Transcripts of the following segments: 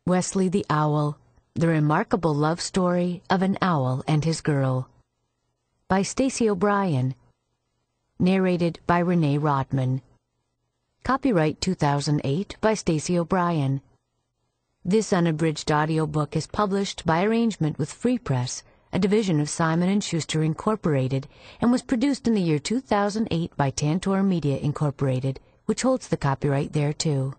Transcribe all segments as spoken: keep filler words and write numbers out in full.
Wesley the Owl, The Remarkable Love Story of an Owl and His Girl, by Stacey O'Brien. Narrated by Renee Rodman. Copyright two thousand eight by Stacey O'Brien. This unabridged audiobook is published by arrangement with Free Press, a division of Simon and Schuster Incorporated, and was produced in the year two thousand eight by Tantor Media Incorporated, which holds the copyright thereto.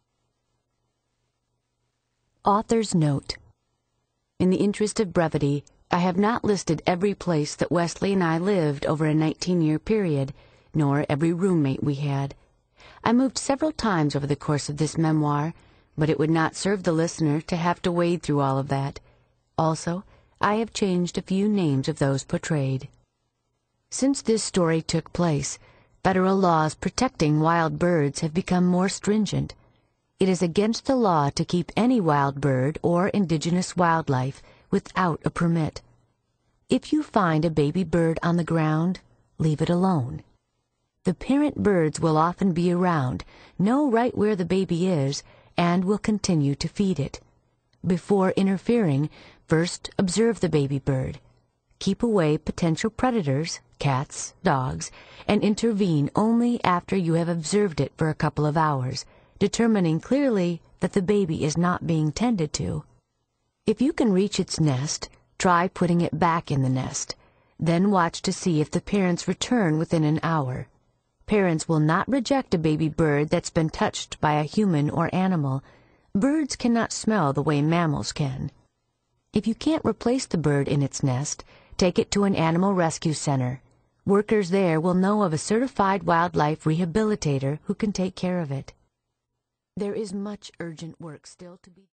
Author's Note. In the interest of brevity, I have not listed every place that Wesley and I lived over a nineteen-year period, nor every roommate we had. I moved several times over the course of this memoir, but it would not serve the listener to have to wade through all of that. Also, I have changed a few names of those portrayed. Since this story took place, federal laws protecting wild birds have become more stringent. It is against the law to keep any wild bird or indigenous wildlife without a permit. If you find a baby bird on the ground, leave it alone. The parent birds will often be around, know right where the baby is, and will continue to feed it. Before interfering, first observe the baby bird. Keep away potential predators, cats, dogs, and intervene only after you have observed it for a couple of hours, determining clearly that the baby is not being tended to. If you can reach its nest, try putting it back in the nest. Then watch to see if the parents return within an hour. Parents will not reject a baby bird that's been touched by a human or animal. Birds cannot smell the way mammals can. If you can't replace the bird in its nest, take it to an animal rescue center. Workers there will know of a certified wildlife rehabilitator who can take care of it. There is much urgent work still to be